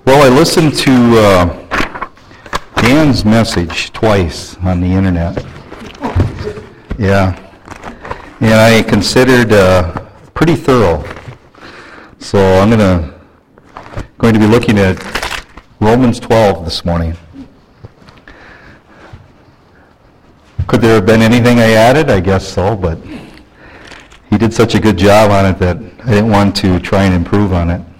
Well, I listened to Dan's message twice on the internet. Yeah. And I considered pretty thorough. So I'm going to be looking at Romans 12 this morning. Could there have been anything I added? I guess so, but he did such a good job on it that I didn't want to try and improve on it.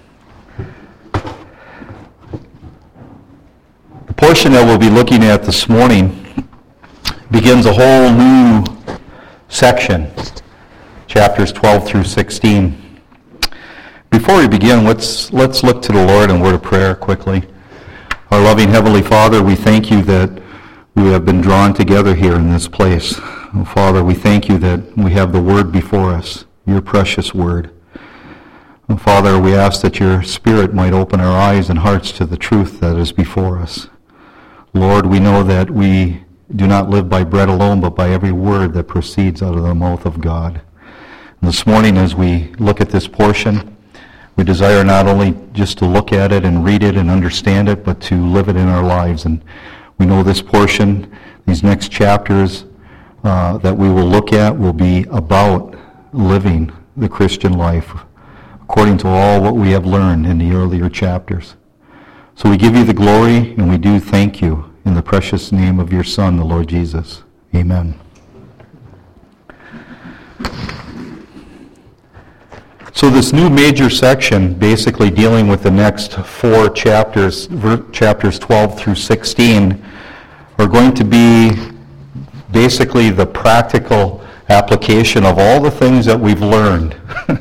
The portion that we'll be looking at this morning begins a whole new section, chapters 12 through 16. Before we begin, let's look to the Lord in a word of prayer quickly. Our loving Heavenly Father, we thank you that we have been drawn together here in this place. Oh, Father, we thank you that we have the Word before us, your precious Word. Oh, Father, we ask that your Spirit might open our eyes and hearts to the truth that is before us. Lord, we know that we do not live by bread alone, but by every word that proceeds out of the mouth of God. And this morning, as we look at this portion, we desire not only just to look at it and read it and understand it, but to live it in our lives. And we know this portion, these next chapters that we will look at will be about living the Christian life according to all what we have learned in the earlier chapters. So we give you the glory and we do thank you in the precious name of your Son, the Lord Jesus. Amen. So this new major section, basically dealing with the next four chapters, chapters 12 through 16, are going to be basically the practical application of all the things that we've learned.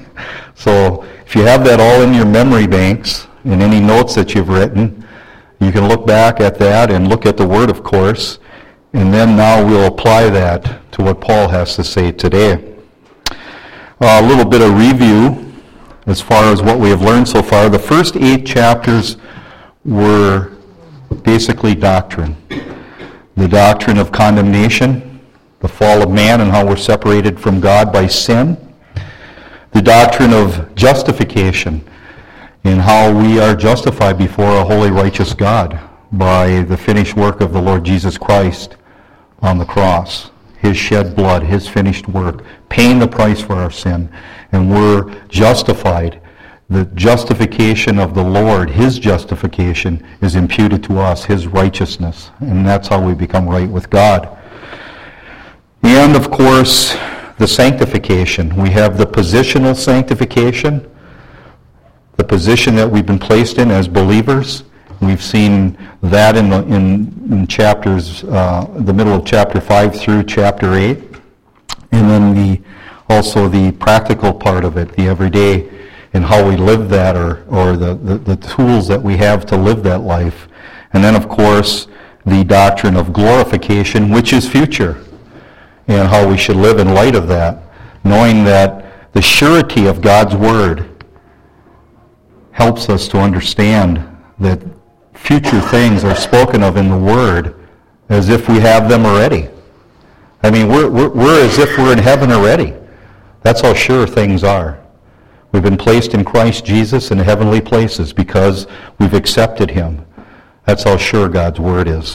So if you have that all in your memory banks, and any notes that you've written, you can look back at that and look at the Word, of course, and then now we'll apply that to what Paul has to say today. A little bit of review as far as what we have learned so far. The first 8 chapters were basically doctrine. The doctrine of condemnation, the fall of man and how we're separated from God by sin. The doctrine of justification and how we are justified before a holy, righteous God by the finished work of the Lord Jesus Christ on the cross. His shed blood, his finished work, paying the price for our sin. And we're justified. The justification of the Lord, his justification, is imputed to us, his righteousness. And that's how we become right with God. And, of course, the sanctification. We have the positional sanctification, the position that we've been placed in as believers. We've seen that in chapters, the middle of chapter 5 through chapter 8. And then also the practical part of it, the everyday, and how we live that, or the tools that we have to live that life. And then, of course, the doctrine of glorification, which is future, and how we should live in light of that, knowing that the surety of God's Word helps us to understand that future things are spoken of in the Word as if we have them already. I mean, we're as if we're in heaven already. That's how sure things are. We've been placed in Christ Jesus in heavenly places because we've accepted him. That's how sure God's Word is.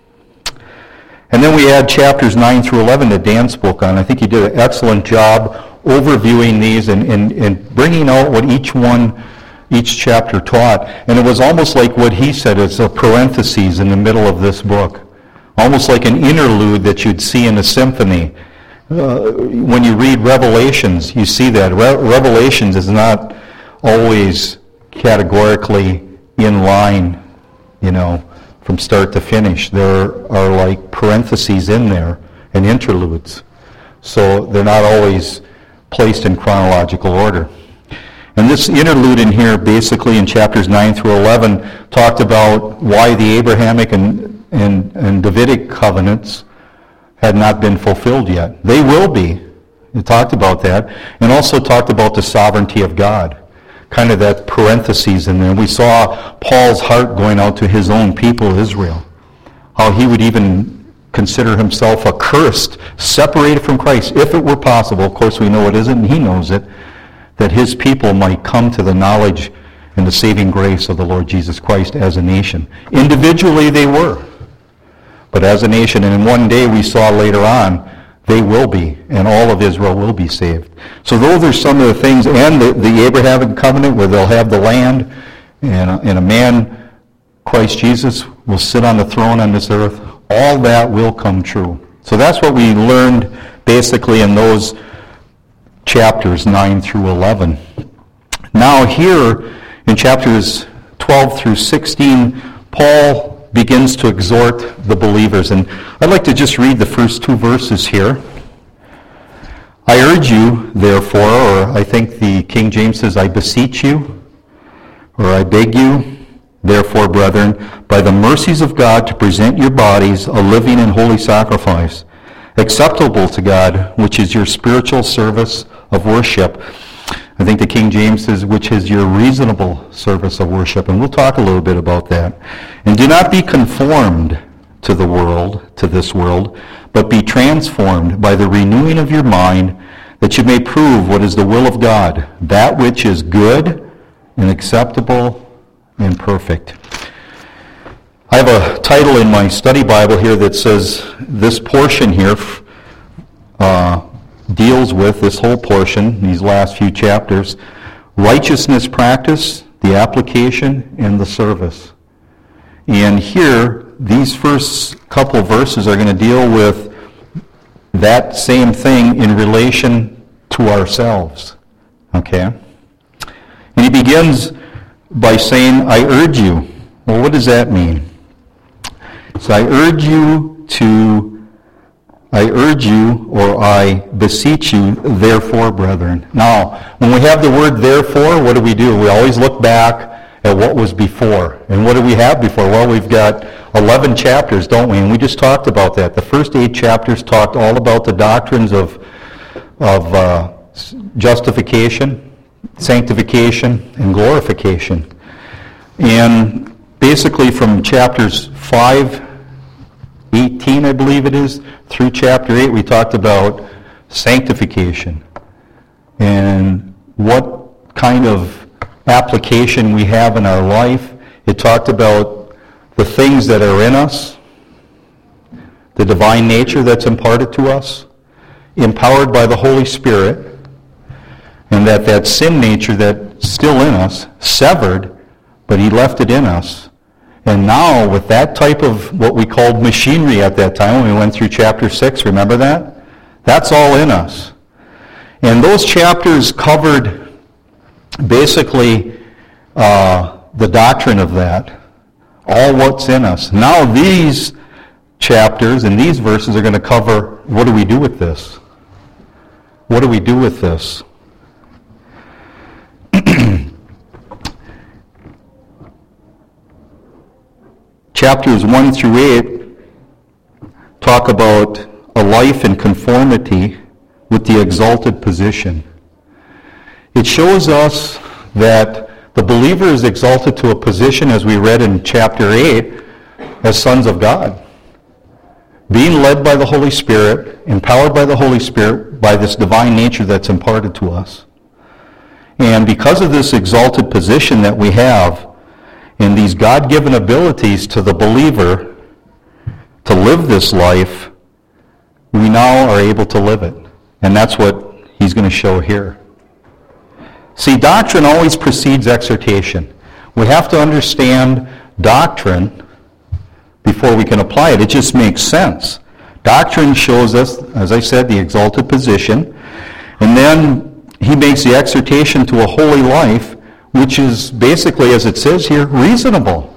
And then we had chapters 9 through 11 that Dan spoke on. I think he did an excellent job overviewing these and bringing out what each chapter taught. And it was almost like what he said, it's a parenthesis in the middle of this book. Almost like an interlude that you'd see in a symphony. When you read Revelations, you see that. Revelations is not always categorically in line, from start to finish. There are like parentheses in there and interludes. So they're not always placed in chronological order. And this interlude in here, basically in chapters 9 through 11, talked about why the Abrahamic and Davidic covenants had not been fulfilled yet. They will be. It talked about that. And also talked about the sovereignty of God. Kind of that parentheses in there. We saw Paul's heart going out to his own people, Israel. How he would even consider himself accursed, separated from Christ, if it were possible. Of course, we know it isn't, and he knows it, that his people might come to the knowledge and the saving grace of the Lord Jesus Christ as a nation. Individually they were, but as a nation, and in one day we saw later on, they will be, and all of Israel will be saved. So those are some of the things, and the Abrahamic covenant where they'll have the land, and a man, Christ Jesus, will sit on the throne on this earth. All that will come true. So that's what we learned basically in those chapters 9 through 11. Now here in chapters 12 through 16, Paul begins to exhort the believers. And I'd like to just read the first two verses here. I urge you, therefore, or I think the King James says, I beseech you, or I beg you, therefore, brethren, by the mercies of God, to present your bodies a living and holy sacrifice, acceptable to God, which is your spiritual service of worship. I think the King James says, which is your reasonable service of worship. And we'll talk a little bit about that. And do not be conformed to the world, to this world, but be transformed by the renewing of your mind, that you may prove what is the will of God, that which is good and acceptable and perfect. I have a title in my study Bible here that says, this portion here deals with, this whole portion, these last few chapters, righteousness practice, the application, and the service. And here, these first couple verses are going to deal with that same thing in relation to ourselves. Okay? And he begins by saying, I urge you. Well, what does that mean? So I urge you, or I beseech you, therefore, brethren. Now, when we have the word therefore, what do? We always look back at what was before. And what do we have before? Well, we've got 11 chapters, don't we? And we just talked about that. The first 8 chapters talked all about the doctrines of justification, sanctification, and glorification. And basically from chapters 5:18, I believe it is, through chapter 8, we talked about sanctification and what kind of application we have in our life. It talked about the things that are in us, the divine nature that's imparted to us, empowered by the Holy Spirit, and that sin nature that's still in us, severed, but he left it in us. And now, with that type of what we called machinery at that time, when we went through chapter 6, remember that? That's all in us. And those chapters covered basically the doctrine of that, all what's in us. Now these chapters and these verses are going to cover, what do we do with this? What do we do with this? Chapters 1 through 8 talk about a life in conformity with the exalted position. It shows us that the believer is exalted to a position, as we read in chapter 8, as sons of God. Being led by the Holy Spirit, empowered by the Holy Spirit, by this divine nature that's imparted to us. And because of this exalted position that we have, and these God-given abilities to the believer to live this life, we now are able to live it. And that's what he's going to show here. See, doctrine always precedes exhortation. We have to understand doctrine before we can apply it. It just makes sense. Doctrine shows us, as I said, the exalted position, and then he makes the exhortation to a holy life, which is basically, as it says here, reasonable.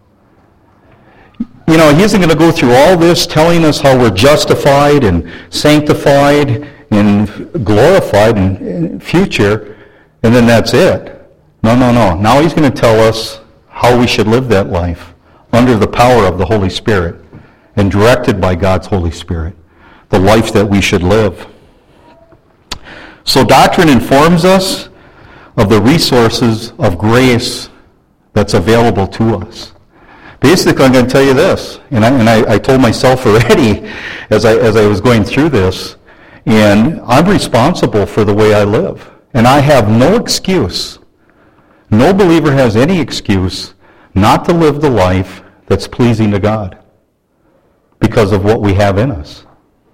You know, he isn't going to go through all this telling us how we're justified and sanctified and glorified in future, and then that's it. No. Now he's going to tell us how we should live that life under the power of the Holy Spirit and directed by God's Holy Spirit, the life that we should live. So doctrine informs us of the resources of grace that's available to us. Basically, I'm going to tell you this, and I told myself already as I was going through this, and I'm responsible for the way I live. And I have no excuse No believer has any excuse not to live the life that's pleasing to God because of what we have in us.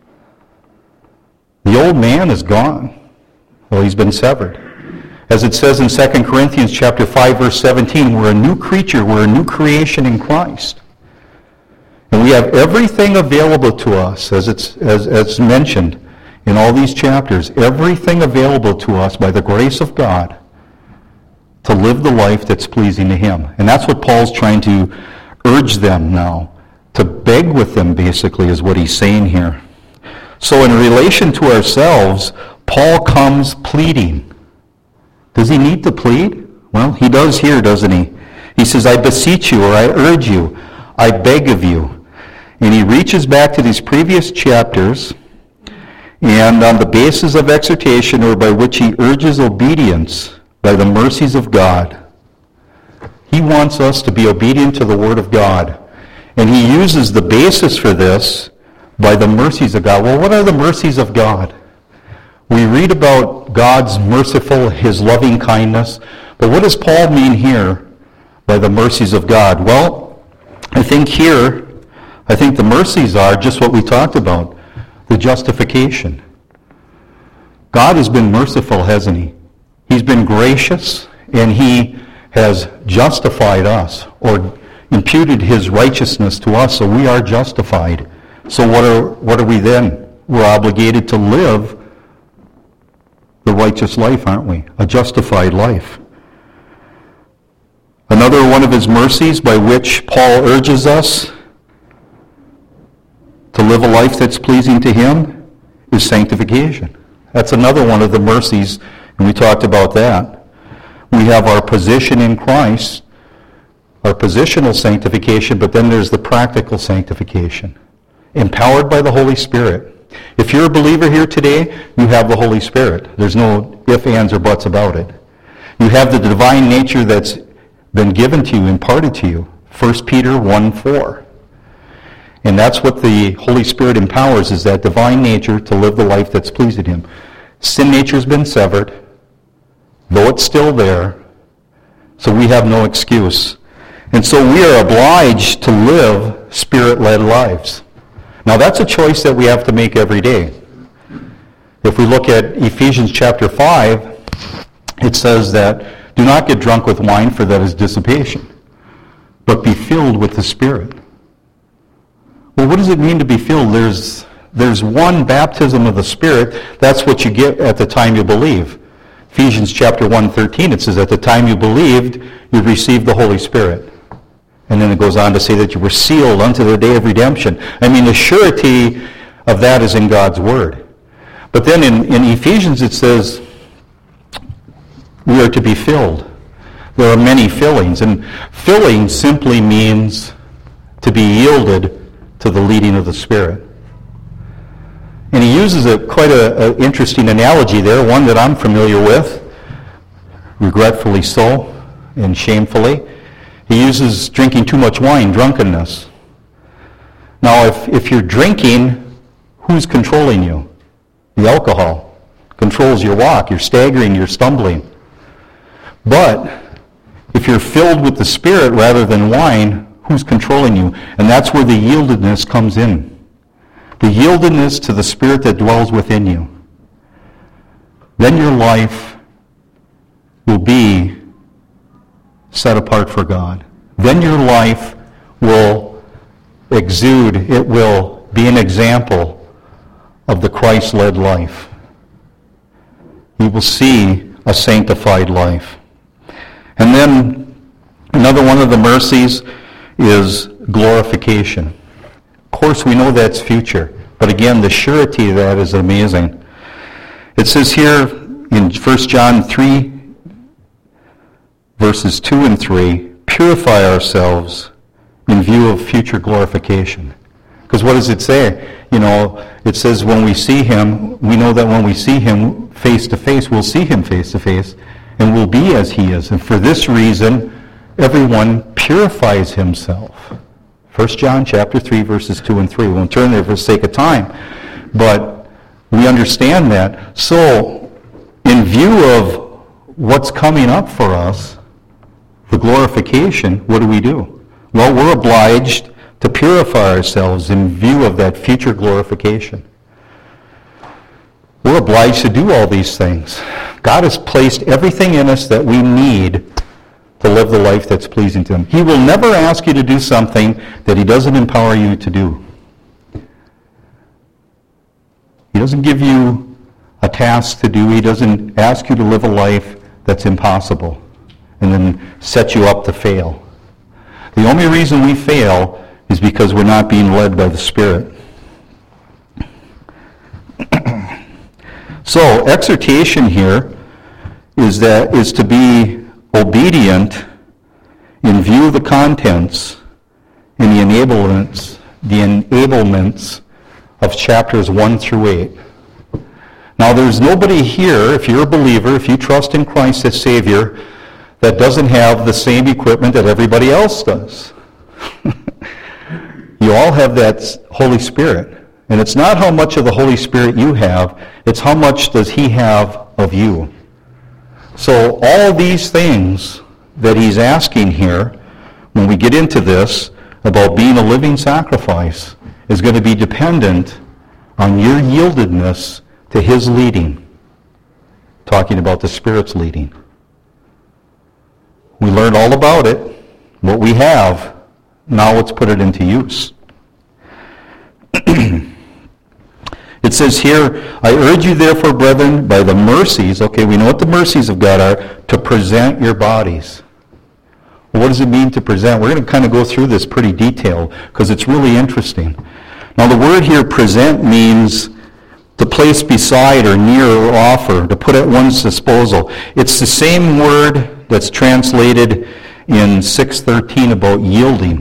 The old man is gone. Well, he's been severed. As it says in 2 Corinthians chapter 5, verse 17, we're a new creature, we're a new creation in Christ. And we have everything available to us, as mentioned in all these chapters, everything available to us by the grace of God to live the life that's pleasing to Him. And that's what Paul's trying to urge them now, to beg with them, basically, is what he's saying here. So in relation to ourselves, Paul comes pleading. Does he need to plead? Well, he does here, doesn't he? He says, I beseech you, or I urge you, I beg of you. And he reaches back to these previous chapters, and on the basis of exhortation, or by which he urges obedience by the mercies of God, he wants us to be obedient to the Word of God. And he uses the basis for this by the mercies of God. Well, what are the mercies of God? We read about God's merciful, His loving kindness. But what does Paul mean here by the mercies of God? Well, I think the mercies are just what we talked about, the justification. God has been merciful, hasn't He? He's been gracious, and He has justified us, or imputed His righteousness to us, so we are justified. So what are we then? We're obligated to live the righteous life, aren't we? A justified life. Another one of His mercies by which Paul urges us to live a life that's pleasing to Him is sanctification. That's another one of the mercies, and we talked about that. We have our position in Christ, our positional sanctification, but then there's the practical sanctification, empowered by the Holy Spirit. If you're a believer here today, you have the Holy Spirit. There's no ifs, ands, or buts about it. You have the divine nature that's been given to you, imparted to you. 1 Peter 1:4. And that's what the Holy Spirit empowers, is that divine nature to live the life that's pleasing Him. Sin nature's been severed, though it's still there, so we have no excuse. And so we are obliged to live Spirit-led lives. Now that's a choice that we have to make every day. If we look at Ephesians chapter 5, it says that, do not get drunk with wine, for that is dissipation, but be filled with the Spirit. Well, what does it mean to be filled? There's one baptism of the Spirit. That's what you get at the time you believe. Ephesians chapter 1:13, it says, at the time you believed, you received the Holy Spirit. And then it goes on to say that you were sealed unto the day of redemption. I mean, the surety of that is in God's Word. But then in Ephesians it says we are to be filled. There are many fillings. And filling simply means to be yielded to the leading of the Spirit. And he uses quite an interesting analogy there, one that I'm familiar with, regretfully so and shamefully. He uses drinking too much wine, drunkenness. Now, if you're drinking, who's controlling you? The alcohol controls your walk. You're staggering, you're stumbling. But if you're filled with the Spirit rather than wine, who's controlling you? And that's where the yieldedness comes in. The yieldedness to the Spirit that dwells within you. Then your life will be set apart for God. Then your life will exude, it will be an example of the Christ-led life. You will see a sanctified life. And then another one of the mercies is glorification. Of course, we know that's future, but again, the surety of that is amazing. It says here in 1 John 3, verses 2 and 3, purify ourselves in view of future glorification. Because what does it say? It says when we see Him, we know that when we see Him face to face, we'll see Him face to face, and we'll be as He is. And for this reason, everyone purifies himself. 1 John chapter 3, verses 2 and 3. We won't turn there for the sake of time. But we understand that. So, in view of what's coming up for us, the glorification, what do? Well, we're obliged to purify ourselves in view of that future glorification. We're obliged to do all these things. God has placed everything in us that we need to live the life that's pleasing to Him. He will never ask you to do something that He doesn't empower you to do. He doesn't give you a task to do. He doesn't ask you to live a life that's impossible and then set you up to fail. The only reason we fail is because we're not being led by the Spirit. So, exhortation here is to be obedient in view of the contents and the enablements of chapters 1 through 8. Now, there's nobody here, if you're a believer, if you trust in Christ as Savior, that doesn't have the same equipment that everybody else does. You all have that Holy Spirit. And it's not how much of the Holy Spirit you have, it's how much does He have of you. So all these things that He's asking here, when we get into this, about being a living sacrifice, is going to be dependent on your yieldedness to His leading. Talking about the Spirit's leading. We learned all about it, what we have. Now let's put it into use. It says here, I urge you therefore, brethren, by the mercies, okay, we know what the mercies of God are, to present your bodies. Well, what does it mean to present? We're going to kind of go through this pretty detailed because it's really interesting. Now the word here, present, means to place beside or near or offer, to put at one's disposal. It's the same word that's translated in 6:13 about yielding.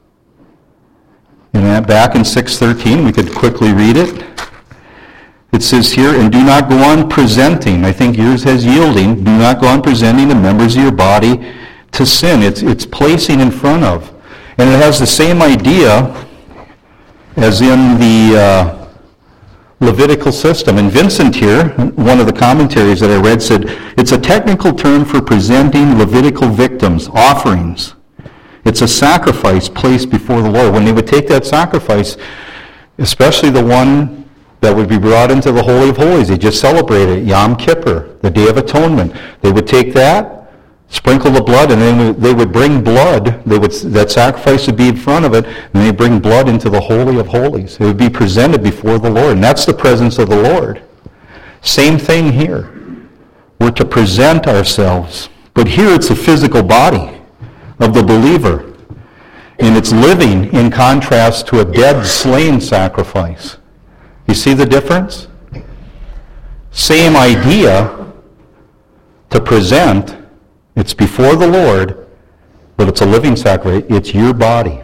And back in 6:13, we could quickly read it. It says here, and do not go on presenting, I think yours has yielding, do not go on presenting the members of your body to sin. It's placing in front of. And it has the same idea as in the Levitical system. And Vincent here, one of the commentaries that I read, said, it's a technical term for presenting Levitical victims, offerings. It's a sacrifice placed before the Lord. When they would take that sacrifice, especially the one that would be brought into the Holy of Holies, they just celebrated Yom Kippur, the Day of Atonement. They would take that, sprinkle the blood, and then they would bring blood. That sacrifice would be in front of it, and they bring blood into the Holy of Holies. It would be presented before the Lord, and that's the presence of the Lord. Same thing here. We're to present ourselves, but here it's a physical body of the believer, and it's living in contrast to a dead, slain sacrifice. You see the difference? Same idea to present. It's before the Lord, but it's a living sacrifice. It's your body.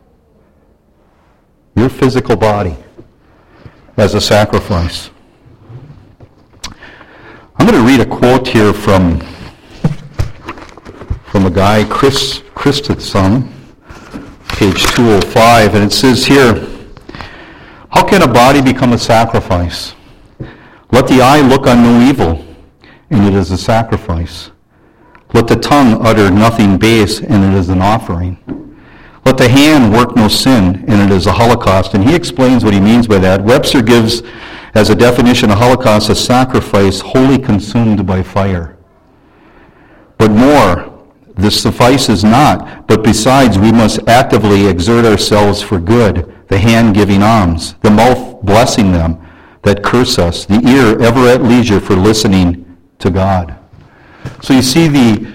Your physical body as a sacrifice. I'm going to read a quote here from a guy, Chris Christensen, page 205, and it says here, how can a body become a sacrifice? Let the eye look on no evil, and it is a sacrifice. Let the tongue utter nothing base, and it is an offering. Let the hand work no sin, and it is a holocaust. And he explains what he means by that. Webster gives as a definition of holocaust, a sacrifice wholly consumed by fire. But more, this suffices not, but besides we must actively exert ourselves for good, the hand giving alms, the mouth blessing them that curse us, the ear ever at leisure for listening to God. So you see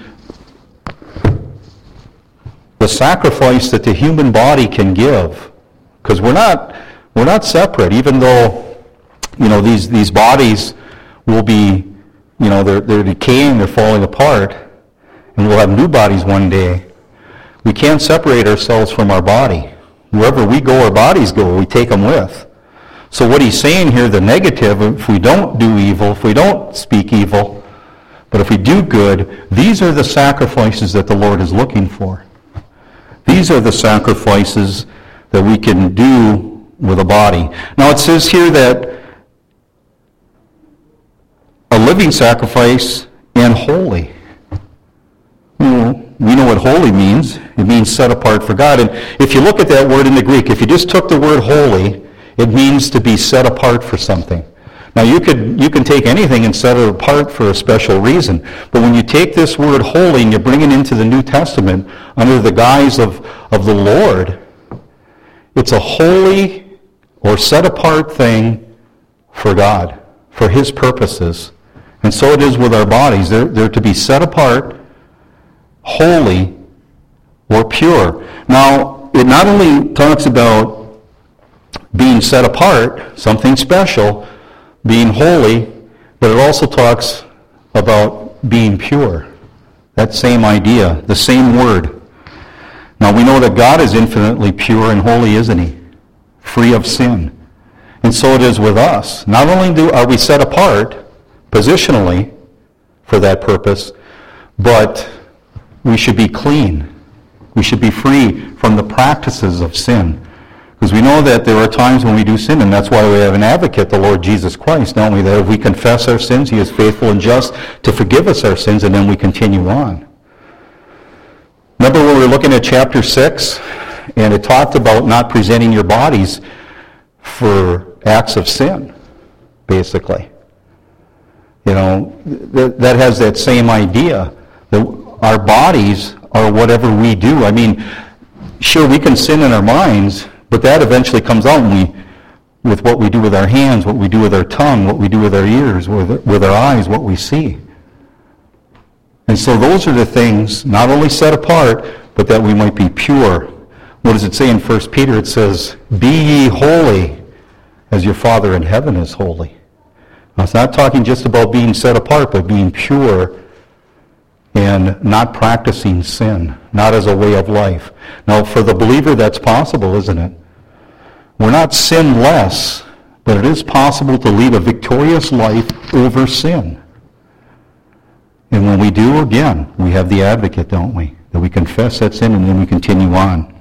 the sacrifice that the human body can give, because we're not separate, even though these bodies will be they're decaying, they're falling apart, and we'll have new bodies one day. We can't separate ourselves from our body. Wherever we go, our bodies go. We take them with. So what he's saying here, the negative, if we don't do evil, if we don't speak evil, but if we do good, these are the sacrifices that the Lord is looking for. These are the sacrifices that we can do with a body. Now it says here that a living sacrifice and holy. we know what holy means. It means set apart for God. And if you look at that word in the Greek, if you just took the word holy, it means to be set apart for something. Now you can take anything and set it apart for a special reason. But when you take this word holy and you bring it into the New Testament under the guise of the Lord, it's a holy or set apart thing for God, for His purposes. And so it is with our bodies. They're to be set apart, holy, or pure. Now, it not only talks about being set apart, something special, being holy, but it also talks about being pure. That same idea, the same word. Now, we know that God is infinitely pure and holy, isn't He? Free of sin. And so it is with us. Not only are we set apart positionally for that purpose, but we should be clean. We should be free from the practices of sin. Because we know that there are times when we do sin, and that's why we have an advocate, the Lord Jesus Christ, don't we? That if we confess our sins, He is faithful and just to forgive us our sins, and then we continue on. Remember when we were looking at chapter 6, and it talked about not presenting your bodies for acts of sin, basically. You know, that has that same idea, that our bodies are whatever we do. I mean, sure, we can sin in our minds, but that eventually comes out with what we do with our hands, what we do with our tongue, what we do with our ears, with our eyes, what we see. And so those are the things, not only set apart, but that we might be pure. What does it say in 1 Peter? It says, "Be ye holy, as your Father in heaven is holy." Now, it's not talking just about being set apart, but being pure and not practicing sin, not as a way of life. Now, for the believer, that's possible, isn't it? We're not sinless, but it is possible to lead a victorious life over sin. And when we do, again, we have the advocate, don't we? That we confess that sin and then we continue on.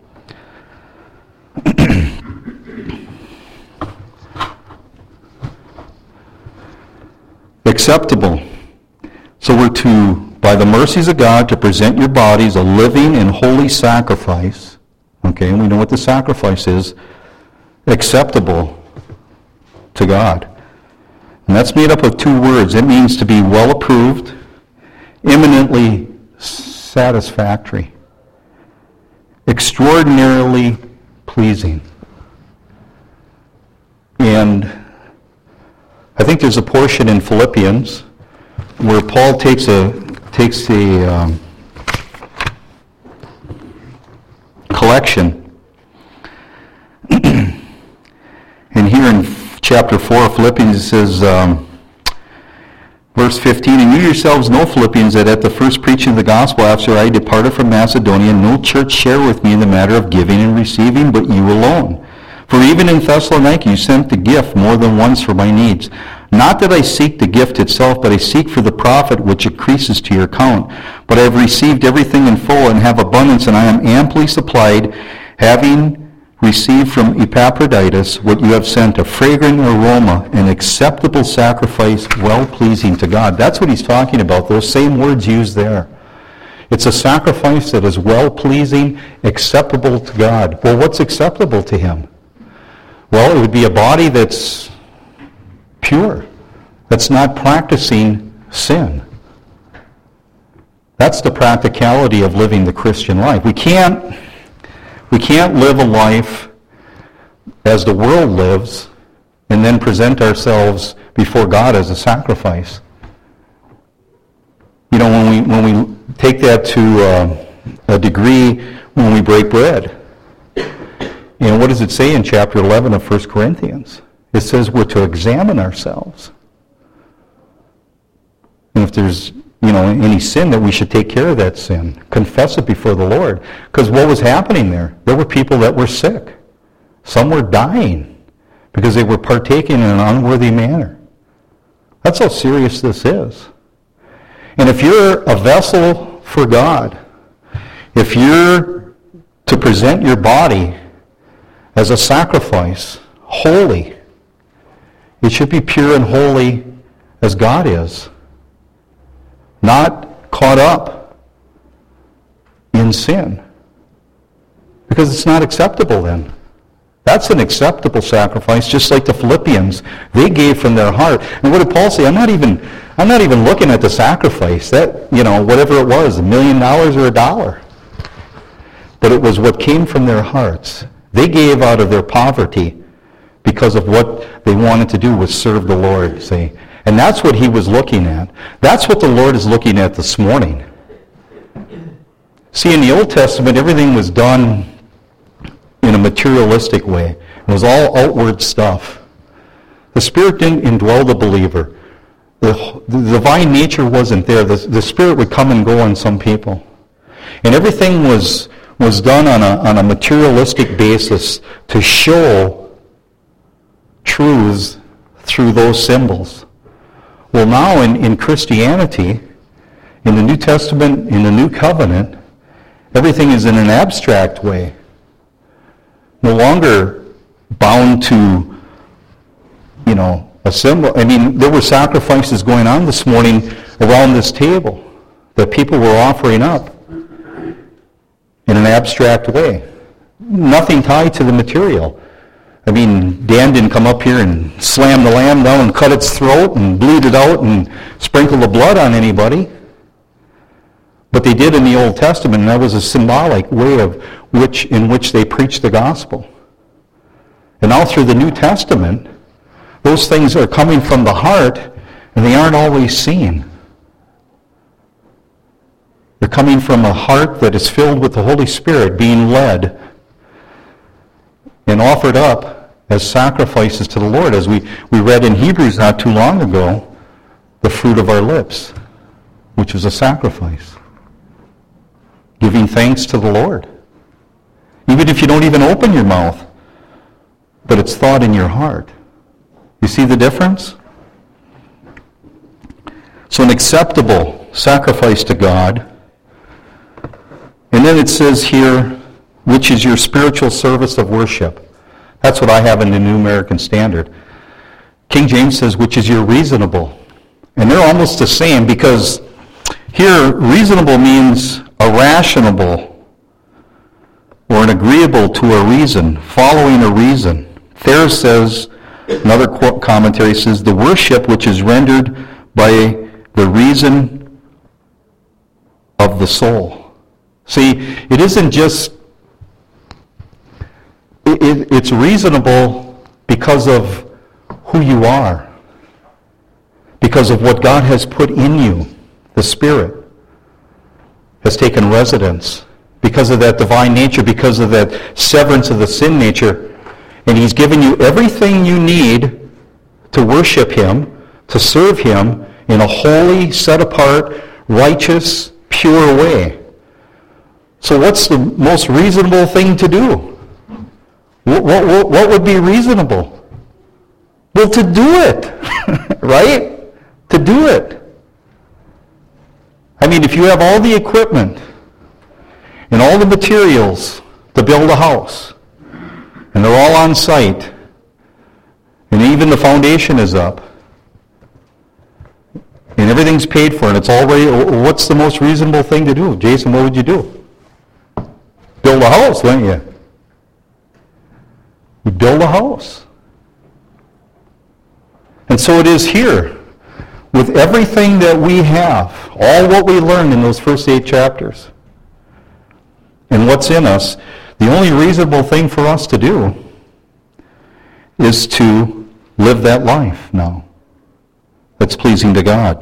Acceptable. So we're to, by the mercies of God, to present your bodies a living and holy sacrifice. Okay, and we know what the sacrifice is. Acceptable to God. And that's made up of two words. It means to be well approved, eminently satisfactory, extraordinarily pleasing. And I think there's a portion in Philippians where Paul takes a collection. And here in chapter 4 of Philippians it says, verse 15, "And you yourselves know, Philippians, that at the first preaching of the gospel after I departed from Macedonia, no church shared with me in the matter of giving and receiving, but you alone. For even in Thessalonica you sent the gift more than once for my needs. Not that I seek the gift itself, but I seek for the profit which increases to your account. But I have received everything in full and have abundance, and I am amply supplied, having received from Epaphroditus what you have sent, a fragrant aroma, an acceptable sacrifice, well-pleasing to God." That's what he's talking about, those same words used there. It's a sacrifice that is well-pleasing, acceptable to God. Well, what's acceptable to Him? Well, it would be a body that's pure, that's not practicing sin. That's the practicality of living the Christian life. We can't live a life as the world lives and then present ourselves before God as a sacrifice. You know, when we take that to a degree when we break bread. You know, what does it say in chapter 11 of 1 Corinthians? It says we're to examine ourselves. And if there's, any sin, that we should take care of that sin. Confess it before the Lord. Because what was happening there? There were people that were sick. Some were dying because they were partaking in an unworthy manner. That's how serious this is. And if you're a vessel for God, if you're to present your body as a sacrifice, holy, it should be pure and holy as God is. Not caught up in sin. Because it's not acceptable then. That's an acceptable sacrifice, just like the Philippians. They gave from their heart. And what did Paul say? I'm not even looking at the sacrifice. That, whatever it was, $1 million or $1. But it was what came from their hearts. They gave out of their poverty because of what they wanted to do was serve the Lord, see. And that's what he was looking at. That's what the Lord is looking at this morning. See, in the Old Testament, everything was done in a materialistic way. It was all outward stuff. The Spirit didn't indwell the believer. The divine nature wasn't there. The Spirit would come and go on some people. And everything was done on a materialistic basis to show truths through those symbols. Well, now in Christianity, in the New Testament, in the New Covenant, everything is in an abstract way. No longer bound to, a symbol. I mean, there were sacrifices going on this morning around this table that people were offering up in an abstract way. Nothing tied to the material. I mean, Dan didn't come up here and slam the lamb down and cut its throat and bleed it out and sprinkle the blood on anybody. But they did in the Old Testament, and that was a symbolic way in which they preached the gospel. And now through the New Testament, those things are coming from the heart, and they aren't always seen. They're coming from a heart that is filled with the Holy Spirit, being led and offered up as sacrifices to the Lord. As we read in Hebrews not too long ago, the fruit of our lips, which is a sacrifice. Giving thanks to the Lord. Even if you don't even open your mouth, but it's thought in your heart. You see the difference? So an acceptable sacrifice to God. And then it says here, which is your spiritual service of worship. That's what I have in the New American Standard. King James says, which is your reasonable. And they're almost the same, because here, reasonable means a rationable or an agreeable to a reason, following a reason. Thayer says, another commentary says, the worship which is rendered by the reason of the soul. See, it isn't just, it's reasonable because of who you are, because of what God has put in you, the Spirit has taken residence, because of that divine nature, because of that severance of the sin nature. And he's given you everything you need to worship him, to serve him in a holy, set-apart, righteous, pure way. So what's the most reasonable thing to do? What would be reasonable? Well, to do it, right? To do it. I mean, if you have all the equipment and all the materials to build a house, and they're all on site, and even the foundation is up, and everything's paid for, and it's all ready, what's the most reasonable thing to do? Jason, what would you do? Build a house, wouldn't you? You build a house. And so it is here. With everything that we have, all what we learned in those first 8 chapters, and what's in us, the only reasonable thing for us to do is to live that life now that's pleasing to God.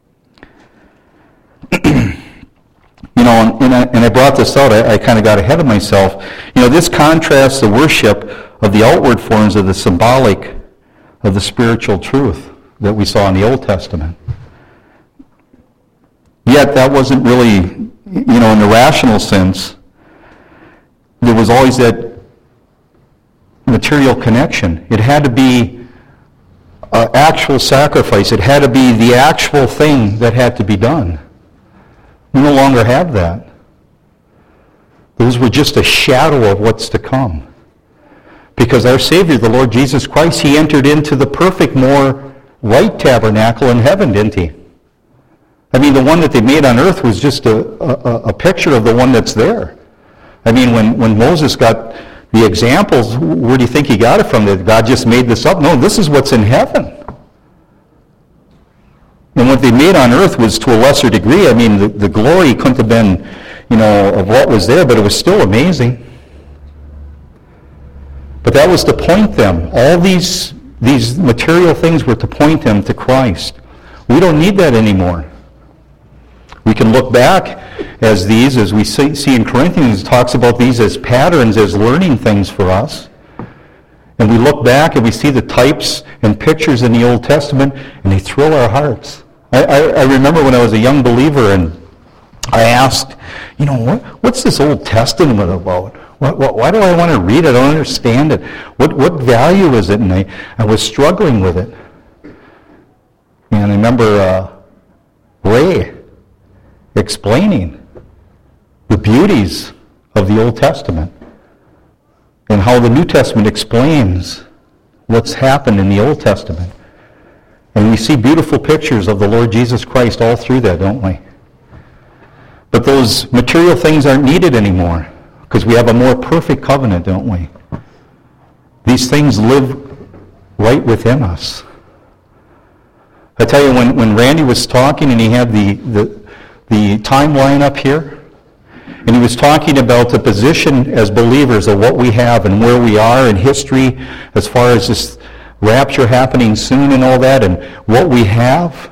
And I brought this out, I kind of got ahead of myself. This contrasts the worship of the outward forms of the symbolic of the spiritual truth that we saw in the Old Testament. Yet that wasn't really, in the rational sense, there was always that material connection. It had to be an actual sacrifice. It had to be the actual thing that had to be done. We no longer have that. Those were just a shadow of what's to come. Because our Savior, the Lord Jesus Christ, he entered into the perfect, more right tabernacle in heaven, didn't he? I mean, the one that they made on earth was just a picture of the one that's there. I mean, when Moses got the examples, where do you think he got it from? That God just made this up? No, this is what's in heaven. And what they made on earth was to a lesser degree. I mean, the glory couldn't have been, of what was there, but it was still amazing. But that was to point them. All these material things were to point them to Christ. We don't need that anymore. We can look back as we see in Corinthians, it talks about these as patterns, as learning things for us. And we look back and we see the types and pictures in the Old Testament, and they thrill our hearts. I remember when I was a young believer, and I asked, what's this Old Testament about? Why do I want to read it? I don't understand it. What value is it? And I was struggling with it. And I remember Ray explaining the beauties of the Old Testament and how the New Testament explains what's happened in the Old Testament. And we see beautiful pictures of the Lord Jesus Christ all through that, don't we? But those material things aren't needed anymore because we have a more perfect covenant, don't we? These things live right within us. I tell you, when Randy was talking and he had the timeline up here, and he was talking about the position as believers of what we have and where we are in history as far as this rapture happening soon and all that, and what we have,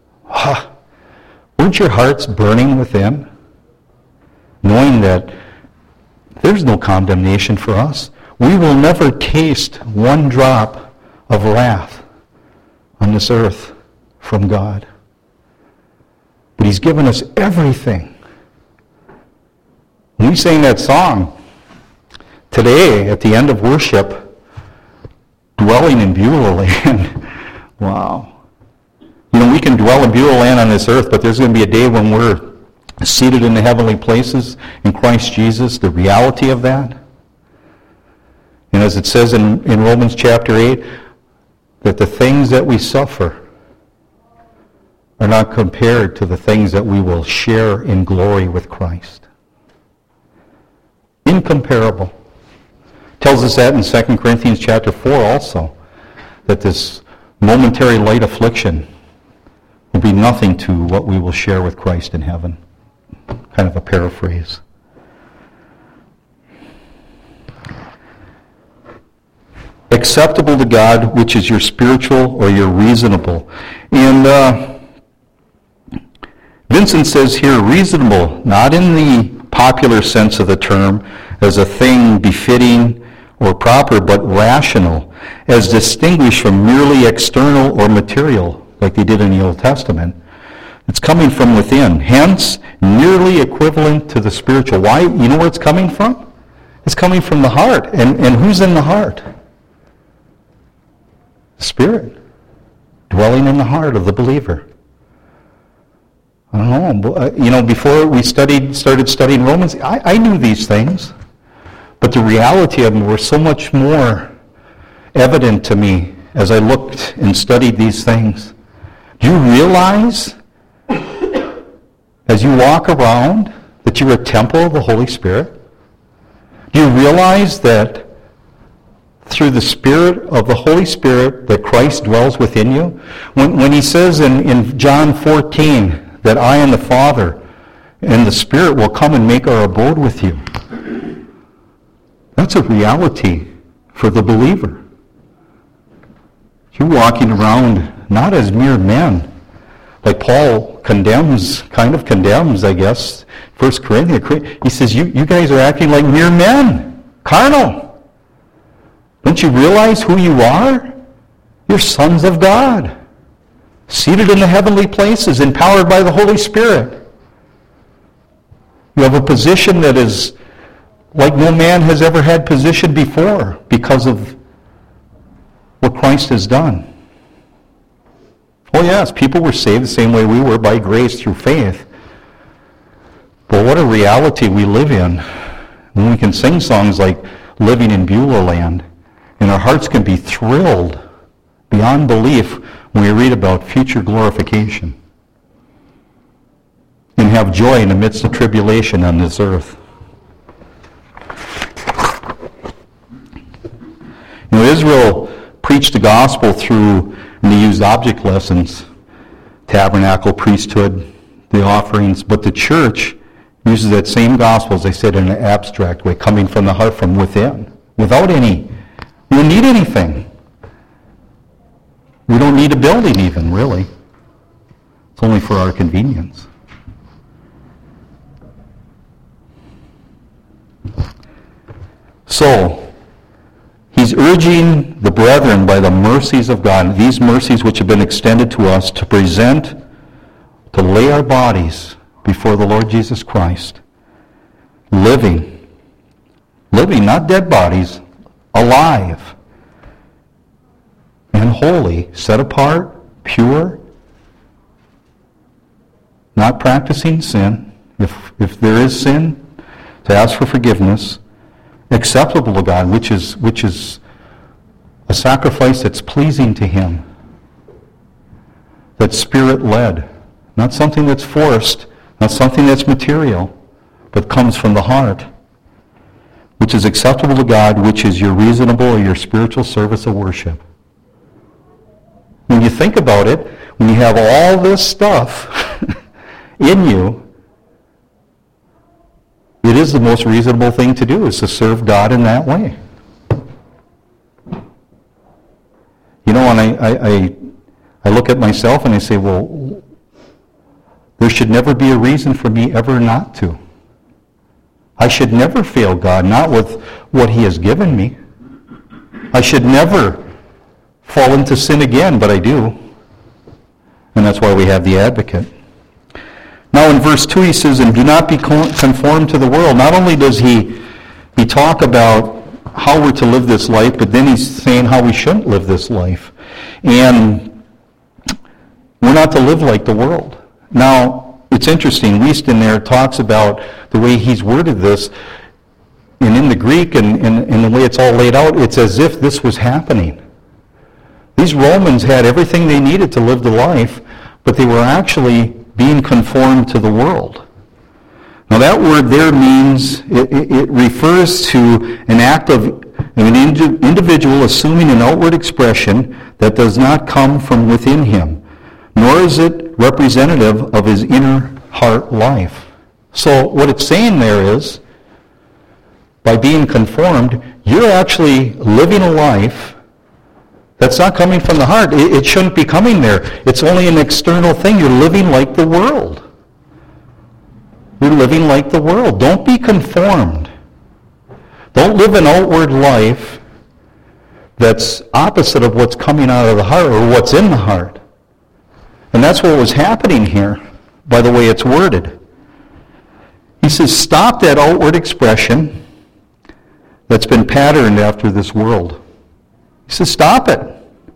weren't your hearts burning within? Knowing that there's no condemnation for us. We will never taste one drop of wrath on this earth from God. But He's given us everything. When we sang that song today at the end of worship, dwelling in Beulah land, wow. We can dwell in Beulah land on this earth, but there's going to be a day when we're seated in the heavenly places in Christ Jesus, the reality of that. And as it says in Romans chapter 8, that the things that we suffer are not compared to the things that we will share in glory with Christ. Incomparable. Tells us that in 2 Corinthians chapter 4 also, that this momentary light affliction will be nothing to what we will share with Christ in heaven. Kind of a paraphrase. Acceptable to God, which is your spiritual or your reasonable. And Vincent says here, reasonable, not in the popular sense of the term, as a thing befitting or proper, but rational, as distinguished from merely external or material, like they did in the Old Testament. It's coming from within. Hence, nearly equivalent to the spiritual. Why? You know where it's coming from? It's coming from the heart. And who's in the heart? Spirit. Dwelling in the heart of the believer. I don't know. Before we started studying Romans, I knew these things. But the reality of them were so much more evident to me as I looked and studied these things. Do you realize, as you walk around, that you're a temple of the Holy Spirit? Do you realize that through the Spirit of the Holy Spirit that Christ dwells within you? When He says in John 14 that I and the Father and the Spirit will come and make our abode with you, that's a reality for the believer. You're walking around not as mere men, like Paul kind of condemns, I guess, 1 Corinthians. He says, you guys are acting like mere men, carnal. Don't you realize who you are? You're sons of God, seated in the heavenly places, empowered by the Holy Spirit. You have a position that is like no man has ever had position before because of what Christ has done. Oh yes, people were saved the same way we were, by grace through faith. But what a reality we live in when we can sing songs like Living in Beulah Land, and our hearts can be thrilled beyond belief when we read about future glorification. and have joy in the midst of tribulation on this earth. You know, Israel preached the gospel through, and they used object lessons, tabernacle, priesthood, the offerings, but the church uses that same gospel, as I said, in an abstract way, coming from the heart, from within, without any. We don't need anything. We don't need a building even, really. It's only for our convenience. So, he's urging the brethren by the mercies of God, these mercies which have been extended to us, to present, to lay our bodies before the Lord Jesus Christ, living, not dead bodies, alive and holy, set apart, pure, not practicing sin, if there is sin, to ask for forgiveness, acceptable to God, which is a sacrifice that's pleasing to Him, that's Spirit-led, not something that's forced, not something that's material, but comes from the heart, which is acceptable to God, which is your reasonable or your spiritual service of worship. When you think about it, when you have all this stuff in you, it is the most reasonable thing to do, is to serve God in that way. You know, and I look at myself and I say, well, there should never be a reason for me ever not to. I should never fail God, not with what He has given me. I should never fall into sin again, but I do. And that's why we have the advocate. Now in verse 2 he says, and do not be conformed to the world. Not only does he talk about how we're to live this life, but then he's saying how we shouldn't live this life. And we're not to live like the world. Now, it's interesting, Wieston there talks about the way he's worded this, and in the Greek and the way it's all laid out, it's as if this was happening. These Romans had everything they needed to live the life, but they were actually being conformed to the world. Now that word there means, it refers to an act of an individual assuming an outward expression that does not come from within him, nor is it representative of his inner heart life. So what it's saying there is, by being conformed, you're actually living a life that's not coming from the heart. It shouldn't be coming there. It's only an external thing. You're living like the world. You're living like the world. Don't be conformed. Don't live an outward life that's opposite of what's coming out of the heart or what's in the heart. And that's what was happening here, by the way it's worded. He says, stop that outward expression that's been patterned after this world. He says, stop it.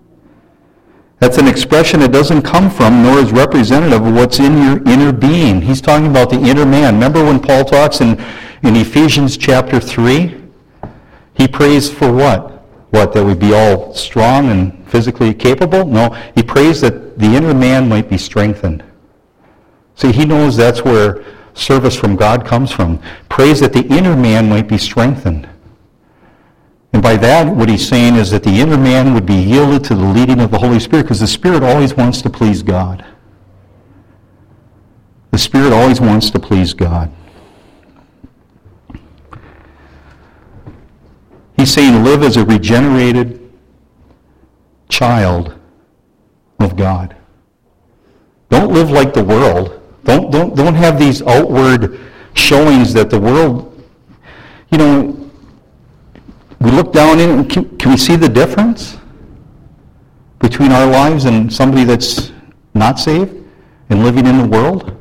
That's an expression that doesn't come from, nor is representative of what's in your inner being. He's talking about the inner man. Remember when Paul talks in Ephesians chapter 3? He prays for what? What, that we be all strong and physically capable? No, he prays that the inner man might be strengthened. See, he knows that's where service from God comes from. Prays that the inner man might be strengthened. And by that, what he's saying is that the inner man would be yielded to the leading of the Holy Spirit, because the Spirit always wants to please God. The Spirit always wants to please God. He's saying live as a regenerated child of God. Don't live like the world. Don't have these outward showings that the world, we look down in, can we see the difference between our lives and somebody that's not saved and living in the world?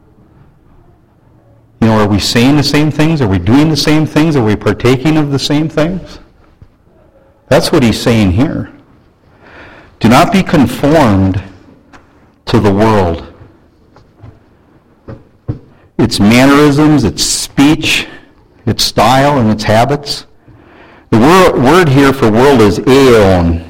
Are we saying the same things? Are we doing the same things? Are we partaking of the same things? That's what he's saying here. Do not be conformed to the world. Its mannerisms, its speech, its style, and its habits. The word here for world is aeon.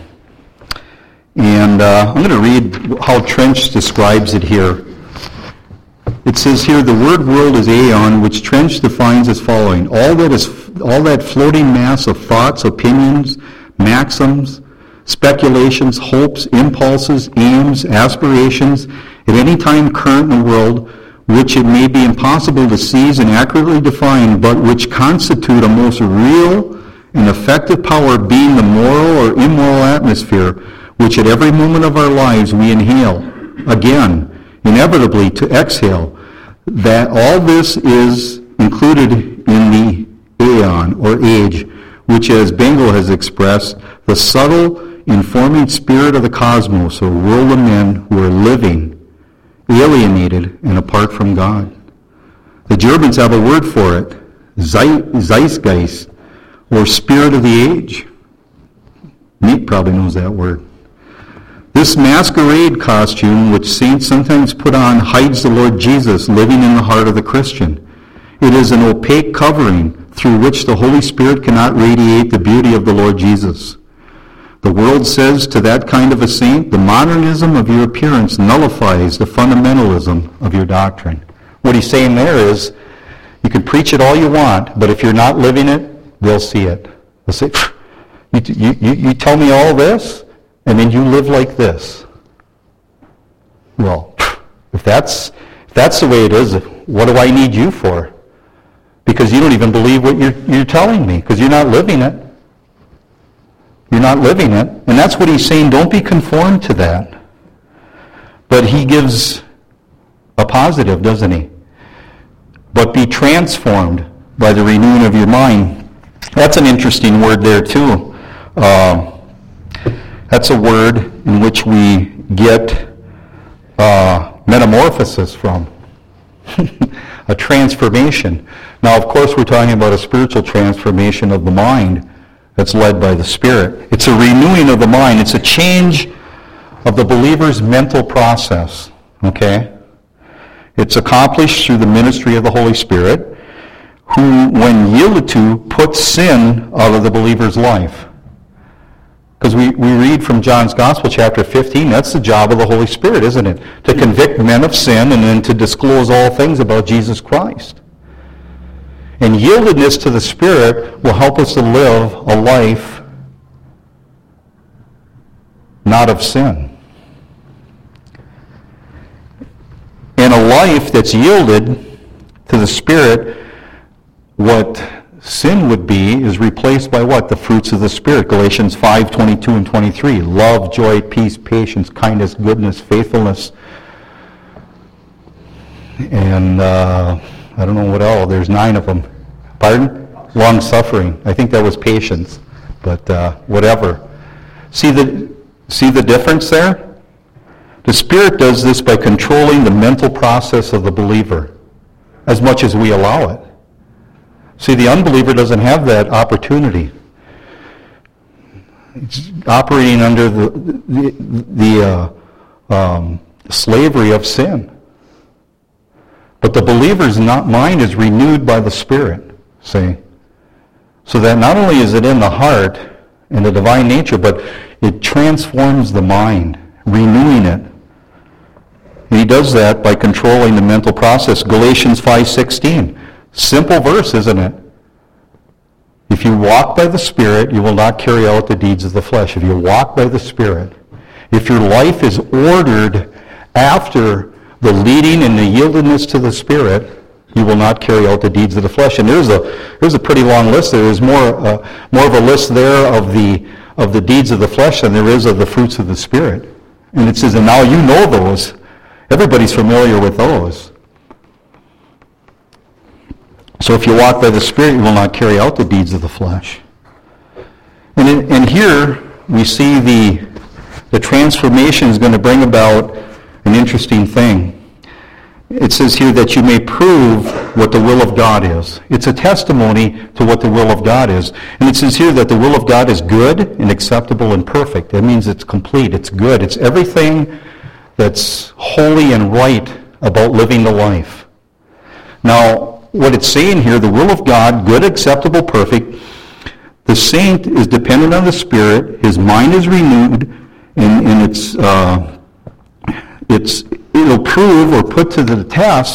And I'm going to read how Trench describes it here. It says here, the word world is aeon, which Trench defines as following. All that floating mass of thoughts, opinions, maxims, speculations, hopes, impulses, aims, aspirations, at any time current in the world, which it may be impossible to seize and accurately define, but which constitute a most real and effective power, being the moral or immoral atmosphere, which at every moment of our lives we inhale. Again, inevitably to exhale, that all this is included in the aeon, or age, which, as Bengel has expressed, the subtle, informing spirit of the cosmos, or world of men who are living, alienated, and apart from God. The Germans have a word for it, Zeitgeist, or spirit of the age. Nate probably knows that word. This masquerade costume, which saints sometimes put on, hides the Lord Jesus living in the heart of the Christian. It is an opaque covering through which the Holy Spirit cannot radiate the beauty of the Lord Jesus. The world says to that kind of a saint, the modernism of your appearance nullifies the fundamentalism of your doctrine. What he's saying there is, you can preach it all you want, but if you're not living it, they'll see it. They'll say, you tell me all this, and then you live like this. Well, if that's the way it is, what do I need you for? Because you don't even believe what you're telling me, because you're not living it. You're not living it. And that's what he's saying, don't be conformed to that. But he gives a positive, doesn't he? But be transformed by the renewing of your mind. That's an interesting word there too. That's a word in which we get metamorphosis from. A transformation. Now, of course, we're talking about a spiritual transformation of the mind that's led by the Spirit. It's a renewing of the mind. It's a change of the believer's mental process. Okay? It's accomplished through the ministry of the Holy Spirit, who, when yielded to, puts sin out of the believer's life. Because we read from John's Gospel, chapter 15, that's the job of the Holy Spirit, isn't it? To convict men of sin and then to disclose all things about Jesus Christ. And yieldedness to the Spirit will help us to live a life not of sin. And a life that's yielded to the Spirit, what sin would be is replaced by what? The fruits of the Spirit. Galatians 5:22 and 23. Love, joy, peace, patience, kindness, goodness, faithfulness. And I don't know what else. There's 9 of them. Pardon? Long-suffering. I think that was patience. But whatever. See the difference there? The Spirit does this by controlling the mental process of the believer as much as we allow it. See, the unbeliever doesn't have that opportunity. It's operating under the slavery of sin. But the believer's mind is renewed by the Spirit, see? So that not only is it in the heart and the divine nature, but it transforms the mind, renewing it. And he does that by controlling the mental process. Galatians 5:16. Simple verse, isn't it? If you walk by the Spirit, you will not carry out the deeds of the flesh. If you walk by the Spirit, if your life is ordered after the leading and the yieldedness to the Spirit, you will not carry out the deeds of the flesh. And there's a pretty long list. There's more of a list there of the deeds of the flesh than there is of the fruits of the Spirit. And it says, and now you know those. Everybody's familiar with those. So if you walk by the Spirit, you will not carry out the deeds of the flesh. And here we see the transformation is going to bring about an interesting thing. It says here that you may prove what the will of God is. It's a testimony to what the will of God is. And it says here that the will of God is good and acceptable and perfect. That means it's complete, it's good. It's everything that's holy and right about living the life. Now, what it's saying here, the will of God, good, acceptable, perfect. The saint is dependent on the Spirit. His mind is renewed, and it'll prove or put to the test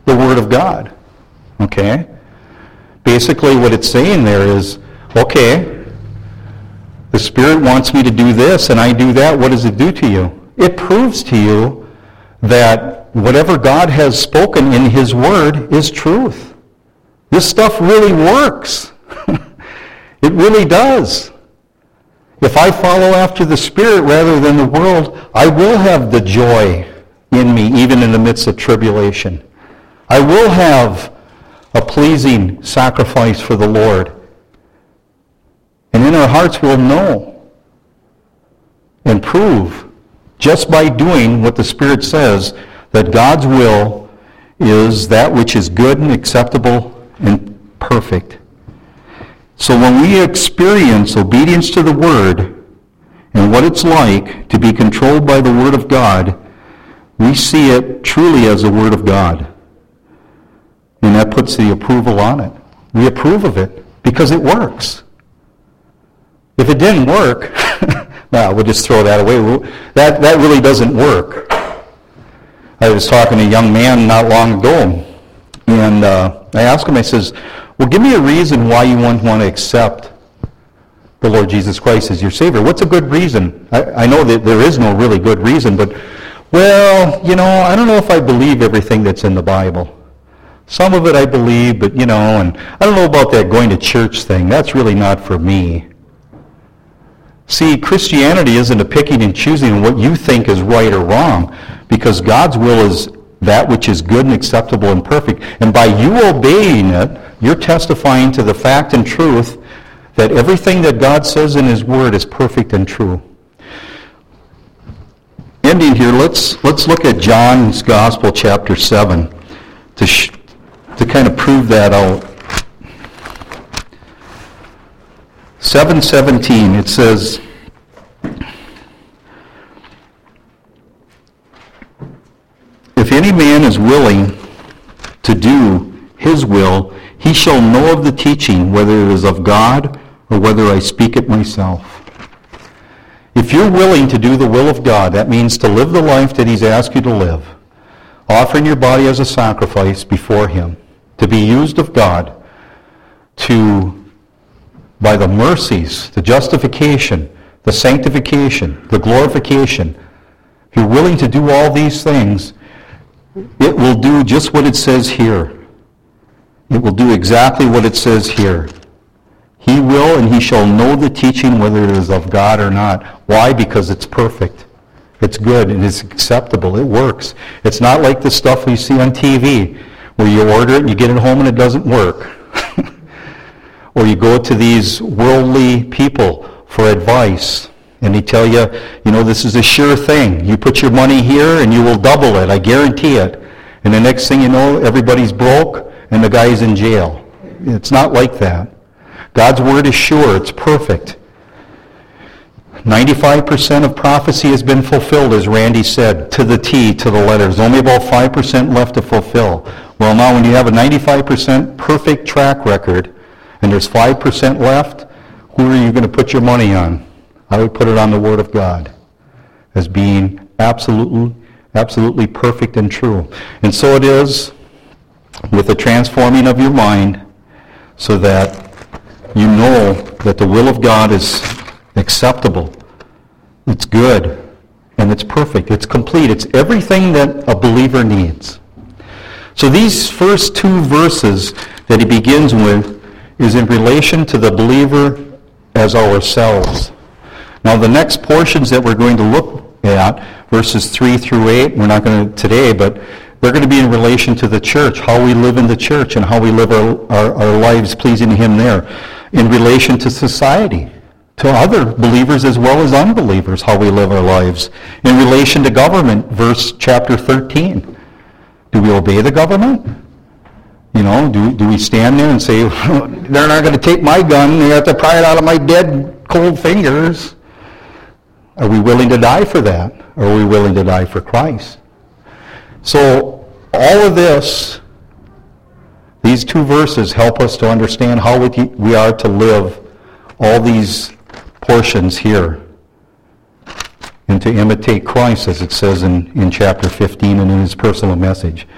the Word of God. Okay? Basically what it's saying there is, okay, the Spirit wants me to do this and I do that. What does it do to you? It proves to you that whatever God has spoken in His Word is truth. This stuff really works. It really does. If I follow after the Spirit rather than the world, I will have the joy in me even in the midst of tribulation. I will have a pleasing sacrifice for the Lord. And in our hearts we'll know and prove just by doing what the Spirit says that God's will is that which is good and acceptable and perfect. So when we experience obedience to the Word and what it's like to be controlled by the Word of God, we see it truly as the Word of God. And that puts the approval on it. We approve of it because it works. If it didn't work, no, we'll just throw that away. That really doesn't work. I was talking to a young man not long ago, and I asked him, I says, well, give me a reason why you wouldn't want to accept the Lord Jesus Christ as your Savior. What's a good reason? I know that there is no really good reason, but, well, I don't know if I believe everything that's in the Bible. Some of it I believe, but, and I don't know about that going to church thing. That's really not for me. See, Christianity isn't a picking and choosing what you think is right or wrong, because God's will is that which is good and acceptable and perfect. And by you obeying it, you're testifying to the fact and truth that everything that God says in His Word is perfect and true. Ending here, let's look at John's Gospel, chapter 7, to kind of prove that out. 7:17, it says, if any man is willing to do His will, he shall know of the teaching, whether it is of God or whether I speak it myself. If you're willing to do the will of God, that means to live the life that He's asked you to live, offering your body as a sacrifice before Him, to be used of God, by the mercies, the justification, the sanctification, the glorification. If you're willing to do all these things, it will do just what it says here. It will do exactly what it says here. He will and he shall know the teaching whether it is of God or not. Why? Because it's perfect. It's good and it's acceptable. It works. It's not like the stuff we see on TV where you order it and you get it home and it doesn't work. Or you go to these worldly people for advice and they tell you, this is a sure thing. You put your money here and you will double it. I guarantee it. And the next thing you know, everybody's broke and the guy's in jail. It's not like that. God's Word is sure. It's perfect. 95% of prophecy has been fulfilled, as Randy said, to the T, to the letter. There's only about 5% left to fulfill. Well, now when you have a 95% perfect track record and there's 5% left, who are you going to put your money on? I would put it on the Word of God as being absolutely perfect and true. And so it is with the transforming of your mind so that you know that the will of God is acceptable, it's good, and it's perfect, it's complete, it's everything that a believer needs. So these first two verses that he begins with is in relation to the believer as ourselves. Now the next portions that we're going to look at, verses 3 through 8, we're not going to today, but they're going to be in relation to the church, how we live in the church and how we live our lives pleasing Him there. In relation to society, to other believers as well as unbelievers, how we live our lives. In relation to government, chapter 13. Do we obey the government? Do we stand there and say, they're not going to take my gun, they have to pry it out of my dead, cold fingers? Are we willing to die for that? Or are we willing to die for Christ? So, all of this, these two verses help us to understand how we are to live all these portions here and to imitate Christ, as it says in chapter 15 and in His personal message.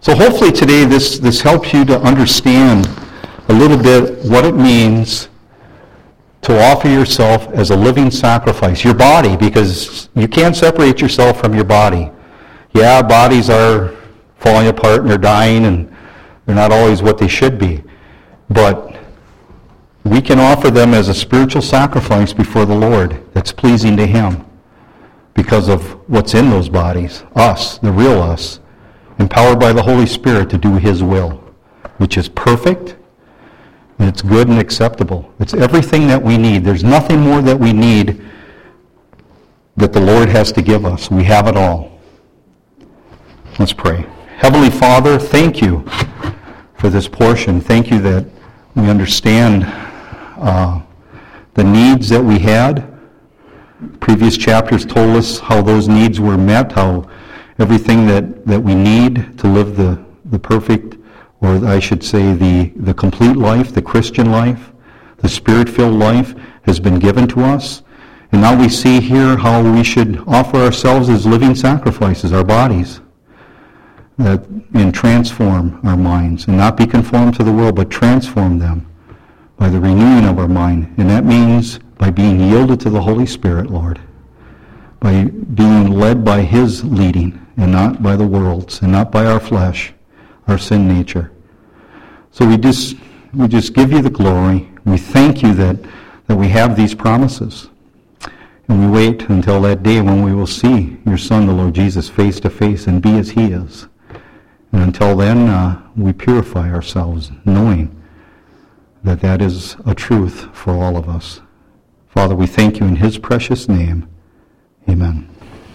So hopefully today this helps you to understand a little bit what it means to offer yourself as a living sacrifice, your body, because you can't separate yourself from your body. Yeah, bodies are falling apart and they're dying and they're not always what they should be. But we can offer them as a spiritual sacrifice before the Lord that's pleasing to Him because of what's in those bodies, us, the real us, empowered by the Holy Spirit to do His will, which is perfect, and it's good and acceptable. It's everything that we need. There's nothing more that we need that the Lord has to give us. We have it all. Let's pray. Heavenly Father, thank you for this portion. Thank you that we understand the needs that we had. Previous chapters told us how those needs were met, how everything that we need to live the perfect, or I should say the complete life, the Christian life, the Spirit-filled life has been given to us. And now we see here how we should offer ourselves as living sacrifices, our bodies, and transform our minds, and not be conformed to the world, but transform them by the renewing of our mind. And that means by being yielded to the Holy Spirit, Lord, by being led by His leading, and not by the world's, and not by our flesh, our sin nature. So we just give you the glory. We thank you that we have these promises. And we wait until that day when we will see your Son, the Lord Jesus, face to face and be as He is. And until then, we purify ourselves, knowing that that is a truth for all of us. Father, we thank you in His precious name. Amen.